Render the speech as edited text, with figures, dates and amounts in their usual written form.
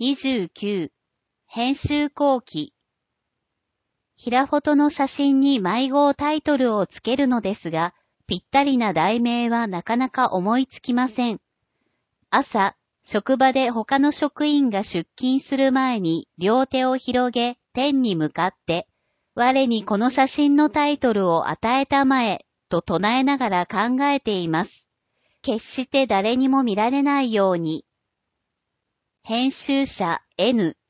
29、編集後期。平フォトの写真に迷子タイトルをつけるのですが、ぴったりな題名はなかなか思いつきません。朝、職場で他の職員が出勤する前に両手を広げ天に向かって、我にこの写真のタイトルを与えたまえ、と唱えながら考えています。決して誰にも見られないように。編集者 N